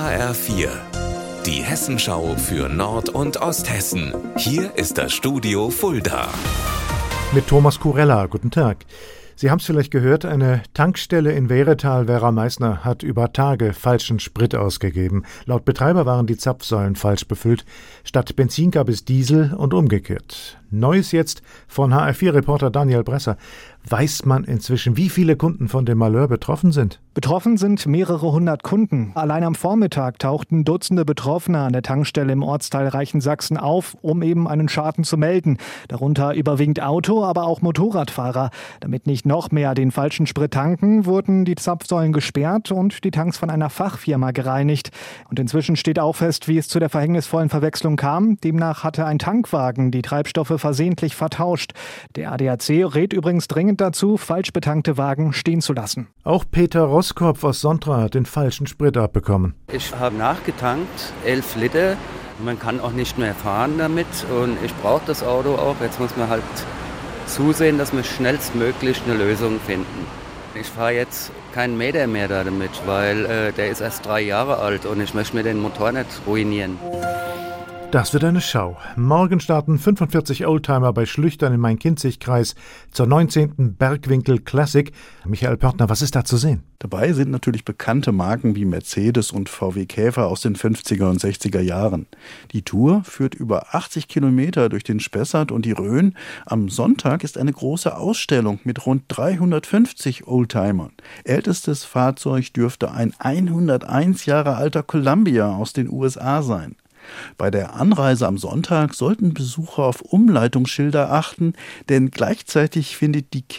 HR4, die Hessenschau für Nord- und Osthessen. Hier ist das Studio Fulda. Mit Thomas Kurella, guten Tag. Sie haben es vielleicht gehört, eine Tankstelle in Wehretal, Vera Meissner, hat über Tage falschen Sprit ausgegeben. Laut Betreiber waren die Zapfsäulen falsch befüllt. Statt Benzin gab es Diesel und umgekehrt. Neues jetzt von HR4-Reporter Daniel Bresser. Weiß man inzwischen, wie viele Kunden von dem Malheur betroffen sind? Betroffen sind mehrere hundert Kunden. Allein am Vormittag tauchten Dutzende Betroffene an der Tankstelle im Ortsteil Reichensaxen auf, um eben einen Schaden zu melden. Darunter überwiegend Auto-, aber auch Motorradfahrer. Damit nicht noch mehr den falschen Sprit tanken, wurden die Zapfsäulen gesperrt und die Tanks von einer Fachfirma gereinigt. Und inzwischen steht auch fest, wie es zu der verhängnisvollen Verwechslung kam. Demnach hatte ein Tankwagen die Treibstoffe versehentlich vertauscht. Der ADAC rät übrigens dringend dazu, falsch betankte Wagen stehen zu lassen. Auch Peter Roskopf aus Sontra hat den falschen Sprit abbekommen. Ich habe nachgetankt, 11 Liter. Man kann auch nicht mehr fahren damit und ich brauche das Auto auch. Jetzt muss man halt zusehen, dass wir schnellstmöglich eine Lösung finden. Ich fahre jetzt keinen Meter mehr damit, weil der ist erst 3 Jahre alt und ich möchte mir den Motor nicht ruinieren. Das wird eine Schau. Morgen starten 45 Oldtimer bei Schlüchtern im Main-Kinzig-Kreis zur 19. Bergwinkel Classic. Michael Pörtner, was ist da zu sehen? Dabei sind natürlich bekannte Marken wie Mercedes und VW Käfer aus den 50er und 60er Jahren. Die Tour führt über 80 Kilometer durch den Spessart und die Rhön. Am Sonntag ist eine große Ausstellung mit rund 350 Oldtimern. Ältestes Fahrzeug dürfte ein 101 Jahre alter Columbia aus den USA sein. Bei der Anreise am Sonntag sollten Besucher auf Umleitungsschilder achten, denn gleichzeitig findet die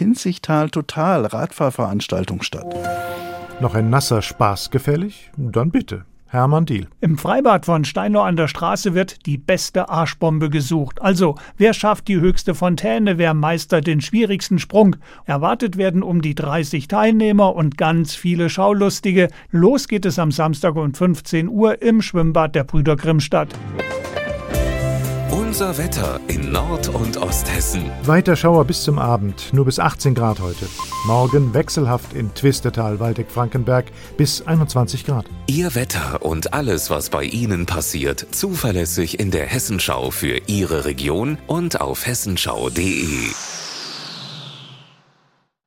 Kinzigtal-Total-Radfahrveranstaltung statt. Noch ein nasser Spaß gefällig? Dann bitte. Hermann Diehl. Im Freibad von Steinau an der Straße wird die beste Arschbombe gesucht. Also, wer schafft die höchste Fontäne, wer meistert den schwierigsten Sprung? Erwartet werden um die 30 Teilnehmer und ganz viele Schaulustige. Los geht es am Samstag um 15 Uhr im Schwimmbad der Brüder Grimmstadt. Unser Wetter in Nord- und Osthessen. Weiter Schauer bis zum Abend, nur bis 18 Grad heute. Morgen wechselhaft in Twistetal, Waldeck-Frankenberg bis 21 Grad. Ihr Wetter und alles, was bei Ihnen passiert, zuverlässig in der Hessenschau für Ihre Region und auf hessenschau.de.